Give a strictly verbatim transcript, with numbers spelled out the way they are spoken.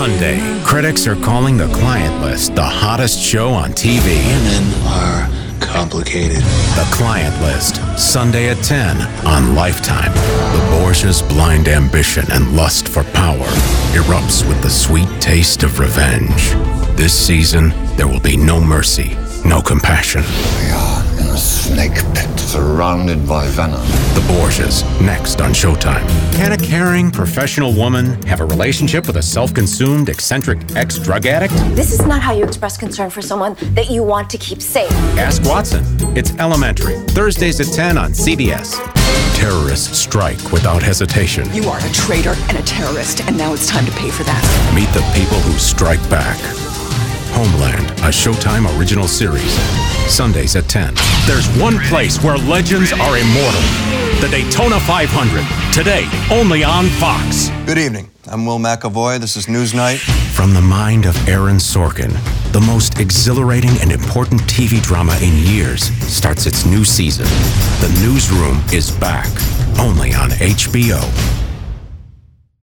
Sunday, critics are calling The Client List the hottest show on T V. Women are complicated. The Client List, Sunday at ten on Lifetime. The Borgia's blind ambition and lust for power erupts with the sweet taste of revenge. This season, there will be no mercy, no compassion. We are in a snake pit surrounded by venom. The Borgias, next on Showtime. Can a caring, professional woman have a relationship with a self-consumed, eccentric ex-drug addict? This is not how you express concern for someone that you want to keep safe. Ask Watson. It's Elementary, Thursdays at ten on C B S. Terrorists strike without hesitation. You are a traitor and a terrorist, and now it's time to pay for that. Meet the people who strike back. Homeland, a Showtime original series. Sundays at ten. There's one place where legends are immortal. The Daytona five hundred. Today, only on Fox. Good evening. I'm Will McAvoy. This is Newsnight. From the mind of Aaron Sorkin, the most exhilarating and important T V drama in years starts its new season. The Newsroom is back, only on H B O.